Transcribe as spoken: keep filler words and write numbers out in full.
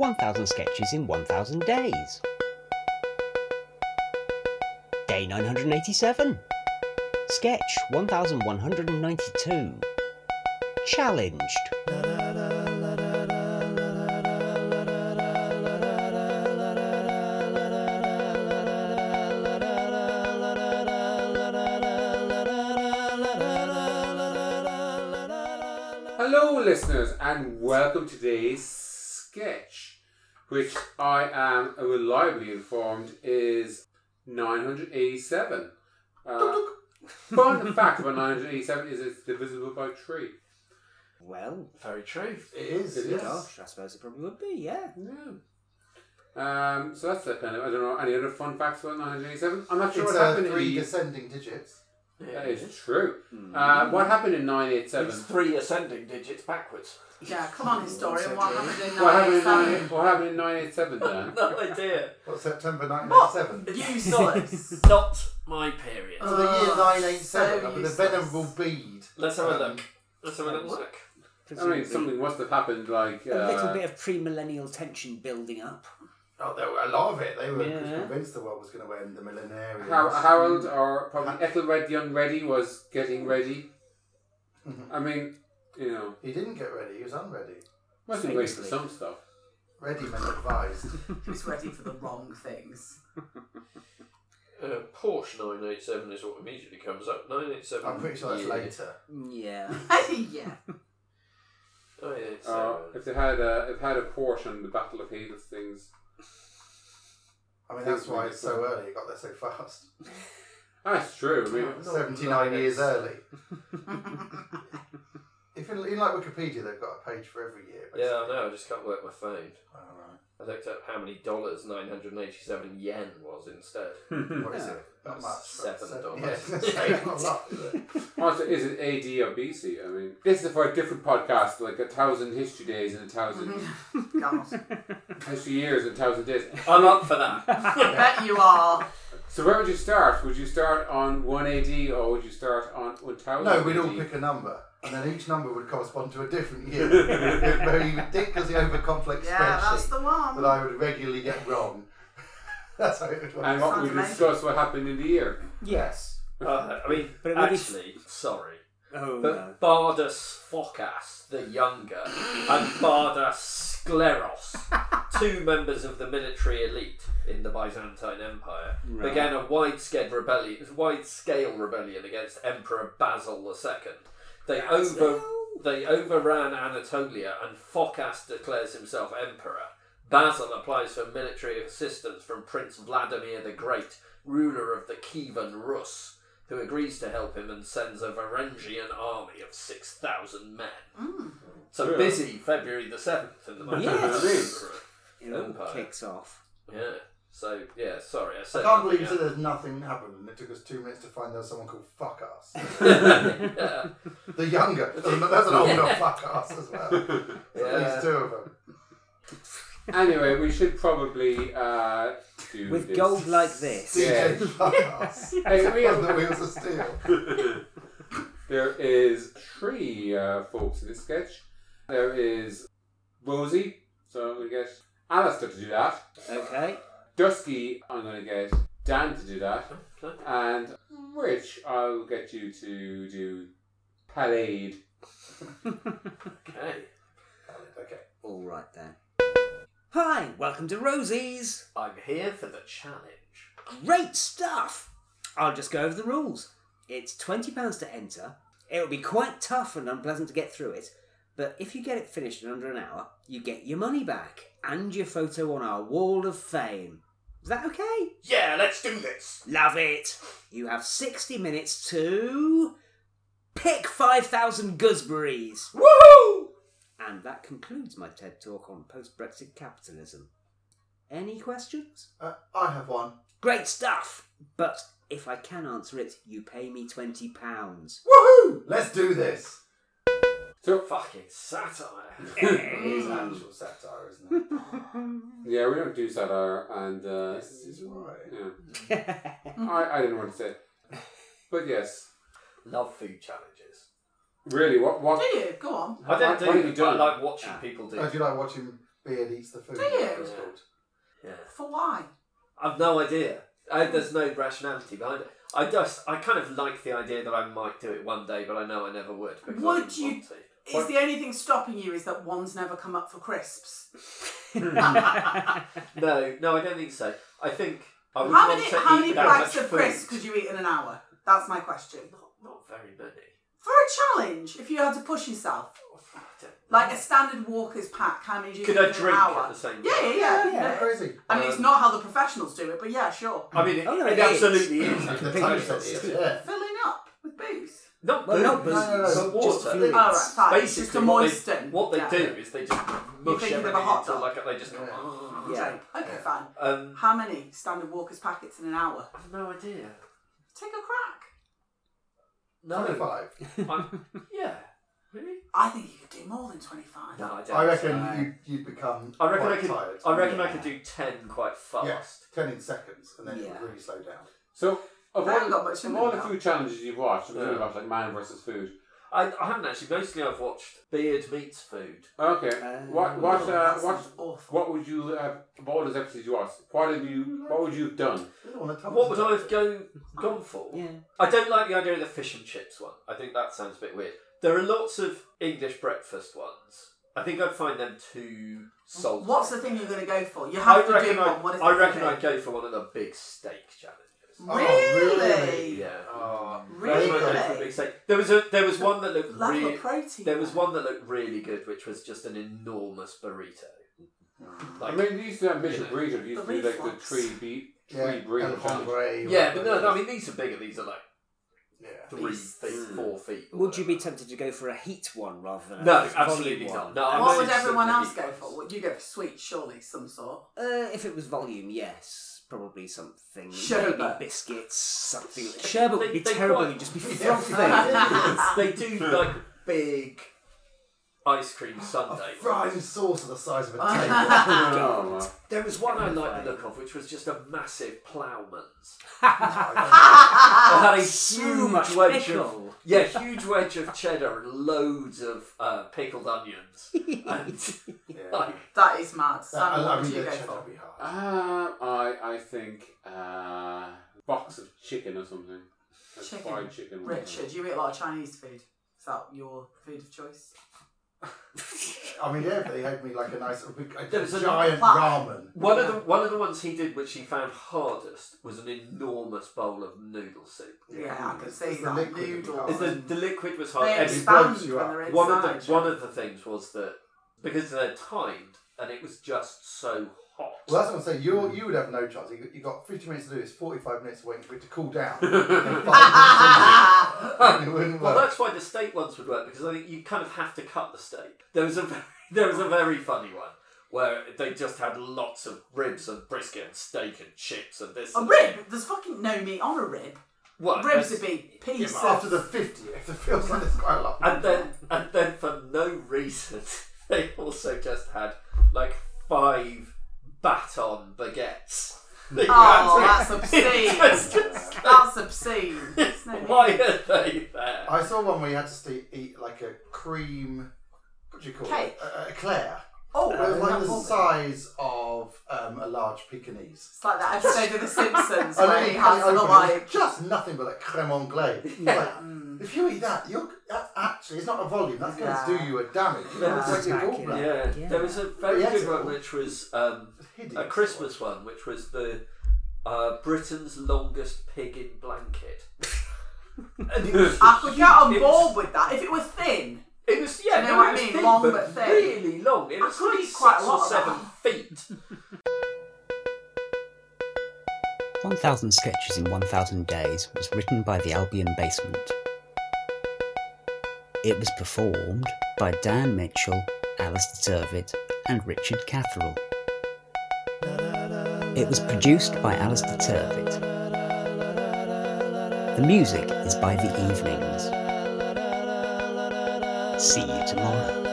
one thousand sketches in one thousand days. Day nine hundred eighty-seven. Sketch one thousand one hundred ninety-two. Challenged. Hello listeners and welcome to today's sketch, which I am reliably informed is nine hundred eighty-seven. Uh, fun fact about nine hundred eighty-seven is it's divisible by three. Well, very true. It is. It is. Gosh, I suppose it probably would be, yeah. Yeah. Um, so that's the kind of, I don't know, any other fun facts about nine hundred eighty-seven? I'm not sure it's what uh, happened three in the... descending digits. That is true. Mm. Uh, what happened in nine eighty-seven? It's three ascending digits backwards. Yeah, come on, historian. What happened in What happened in nine nine, what happened in nine eighty-seven then? No idea. What, September nineteen eighty-seven? Useless. Not my period. So the year Oh, nine eighty-seven, so I mean, the useless. venerable bead. Let's have a Um, look. Let's have a little look. I mean, something must have happened like... Uh, A little bit of pre-millennial tension building up. Oh, there were a lot of it. They were Yeah. convinced the world was going to end, the millenarians. Har- Harold, or probably Ethelred Young Ready, was getting ready. I mean, you know, He didn't get ready, he was unready. must have waited for Famously. some stuff. Ready meant advised. He was ready for the wrong things. Uh, Porsche nine eighty-seven is what immediately comes up. nine eighty-seven. I'm pretty sure that's year. later. Yeah. Yeah. nine eighty-seven. Uh, if they had a, if they had a Porsche on the Battle of Hastings, I mean, that's why it's so early, it got there so fast. that's true. I mean, No, seventy-nine no, years it's- early. If in, in like Wikipedia, they've got a page for every year. Basically. Yeah, I know. I just can't work my phone. Alright. I looked up how many dollars nine hundred eighty-seven yen was instead. What is Yeah. it? Not That's much. seven but dollars. Yeah, it's not a lot, is it? also, is it A D or B C? I mean, this is for a different podcast, like a thousand history days and a thousand God. history years and a thousand days. I'm up for that. I bet you are. So where would you start? Would you start on one A D or would you start on one thousand? No, we'd all pick a number, and then each number would correspond to a different year. A very ridiculously over-complex Yeah, that's spreadsheet the one. that I would regularly get wrong. That's how it would work. And what we Sounds amazing. discuss what happened in the year. Yes. Uh, I mean, But it would be- actually, sorry. Oh, But no. Bardas Phokas the Younger and Bardas Skleros, two members of the military elite in the Byzantine Empire, Right. began a wide-scale rebellion, wide-scale rebellion against Emperor Basil the Second. They over they overran Anatolia, and Phokas declares himself emperor. Basil applies for military assistance from Prince Vladimir the Great, ruler of the Kievan Rus, who agrees to help him and sends a Varangian army of six thousand men. Mm. So Yeah. busy February the seventh in the Byzantine Yes. Emperor. It all Empire. kicks off. Yeah. So, yeah, sorry, I I said can't believe you nothing said there's nothing happened, and it took us two minutes to find there was someone called Fuck Us. else. yeah. The Younger. That's an old enough Fuck Us as well. Yeah. At least two of them. Anyway, we should probably uh, do With this. gold like this. D J Yeah. Fuck Us. Hey, we On the have, Wheels of Steel. there is three uh, folks in this sketch. There is Rosie, so I'm going to get Alistair to do that. Okay. Dusky, I'm going to get Dan to do that. Okay. And Rich, I'll get you to do Palade. Okay. Okay. All right then. Hi, welcome to Rosie's. I'm here for the challenge. Great stuff! I'll just go over the rules. It's twenty pounds to enter. It'll be quite tough and unpleasant to get through it, but if you get it finished in under an hour, you get your money back and your photo on our wall of fame. Is that okay? Yeah, let's do this. Love it! You have sixty minutes to pick five thousand gooseberries. Woohoo! And that concludes my TED Talk on post-Brexit capitalism. Any questions? Uh, I have one. Great stuff! But if I can answer it, you pay me twenty pounds. Woohoo! Let's do this. So, Fucking satire. It is actual satire, isn't it? yeah, we don't do satire, and uh, This is right. yeah. I, I didn't want to say it. But yes, Love food challenges. really, what... what Do you? Go on. I don't What- what have you do. I done? like watching Ah. people do. Oh, do you like watching Beard eats the food. Do you? It's called. Yeah. For why? I've no idea. I, there's no rationality behind it. I just, I kind of like the idea that I might do it one day, but I know I never would. Because I Would wouldn't you- want to. Is the only thing stopping you is that one's never come up for crisps? No, no, I don't think so. I think I would How want many to how eat many that bags much of food. crisps could you eat in an hour? That's my question. Not, not very many. For a challenge, if you had to push yourself, I don't like know. a standard Walker's pack, how many do you Could eat I in an drink hour? at the same time? Yeah, yeah, yeah. Yeah. No. Crazy. I mean, it's Um, not how the professionals do it, but yeah, sure. I mean, it, Oh, no, it it is. absolutely is. The Completely time is. set is, yeah. Filling up with booze. Not Well, booze, not booze, No, no, no, but just water. fluids. Oh, right, fine. It's Basically, just to what they- moisten. What they Yeah. do is they just mush thinking of a everything hot into dog? like they just go. Yeah. Yeah. Okay, okay, fine. Um, How many standard Walker's packets in an hour? I've no idea. Take a crack. No. twenty-five. I'm, yeah. Really? I think you could do more than twenty-five. No, I don't. I reckon so. you'd, you'd become I reckon quite I could. tired. I reckon I Yeah. could do ten quite fast. Yeah, ten in seconds, and then it Yeah. would really slow down. So, of I haven't all, got much of in all me the now. food challenges you've watched, I'm Yeah. thinking about like Man versus Food. I, I haven't actually. Mostly, I've watched Beard Meets Food. Okay, Uh, what what Oh, uh, that what sounds awful. what would you uh, of all those episodes you watched? What have you what would you have done? You don't want to tell What us would about I have it. go, gone for? Yeah. I don't like the idea of the fish and chips one. I think that sounds a bit weird. There are lots of English breakfast ones. I think I'd find them too salty. What's the thing you're going to go for? You I have to reckon do I, one. What is I it reckon gonna I'd go for one of the big steak challenges. Oh, Really? Yeah. Oh, I reckon I'd go Really? for a big steak. There was a there was one that looked Level really of protein. there was one that looked really good, which was just an enormous burrito. I Like, mean, they used to have Mission you know, Burrito. They used the to do like the reflux. three beat Yeah, three burrito El challenge. Hombre, yeah, but no, whatever no, I it mean these are bigger. These are like is. Yeah. three Beasts. feet, Mm. four feet. or Would you be whatever. tempted to go for a heat one rather than a No, volume absolutely one? not. No, I'm What not would interested everyone in the else heat go ones. for? Would you go for sweet, surely, some sort? Uh, if it was volume, yes. Probably something. Sherbet. Maybe biscuits, something. Sherbet would They- be they terrible. quite- You'd just be Yeah. frothing. They do like big ice cream A sundae. frying sauce the size of a table. Oh, wow. There was one I liked the look of, which was just a massive ploughman's. Ah, It had a So huge much wedge of pickle. yeah, huge wedge of cheddar and loads of uh, pickled onions. And Yeah. like, That is mad. Sam, I, I what mean, would you the go cheddar for? would be hard. Uh, I I think uh, box of chicken or something. Like Chicken. fried chicken. Richard, you eat a lot of Chinese food. Is that your food of choice? I mean, yeah, if they had me like a nice, a big, a There was a giant platter. ramen. one of the one of the ones he did, which he found hardest, was an enormous bowl of noodle soup. Yeah, I can It's see the that. liquid would be Noodles. hard. Is the, and- the liquid was hard. They Every- expand blows you when up. they're inside. one of the yeah. one of the things was that because they're timed and it was just so hot. Well, that's what I'm saying. You you would have no chance. You you got fifty minutes to do this, forty-five minutes waiting for it to cool down. and five minutes in, it wouldn't Well, work. that's why the steak ones would work because I think you kind of have to cut the steak. There was a very, there was a very funny one where they just had lots of ribs and brisket and steak and chips and this. A and rib? There's fucking no meat on a rib. What? Ribs would that's- be Yeah, piece but of... after the fiftieth, it feels like there's quite a lot. And then and then for no reason they also just had like five baton baguettes. that you Oh, had that's to- obscene. It's just- That's obscene. There's no Why need. are they there? I saw one where you had to st- eat like a cream. What do you call Cake. it? A, a eclair. Oh, It was like the it's size of um, a large Pekingese. like that episode of The Simpsons And where then he you cut has it the open, like... it's just nothing but like creme anglaise. Like, Mm. if you eat that, you're that's actually it's not a volume. That's going Yeah. to do you a damage. Yeah. It's like your Attack, gallbladder. Yeah. Yeah. there was a very Yes, good it one was. which was um, It's hideous. a Christmas one, which was the uh, Britain's longest pig in blanket. And it was, I could get on it board was, with that if it was thin. it was yeah, Do you know no, what it I was mean? thin, Long but but thin. really long. It I was could like eat six quite a lot or of seven that. feet. one thousand Sketches in one thousand Days was written by the Albion Basement. It was performed by Dan Mitchell, Alistair Turvitt and Richard Catherall. It was produced by Alistair Turvitt. The music is by The Evenings. See you tomorrow.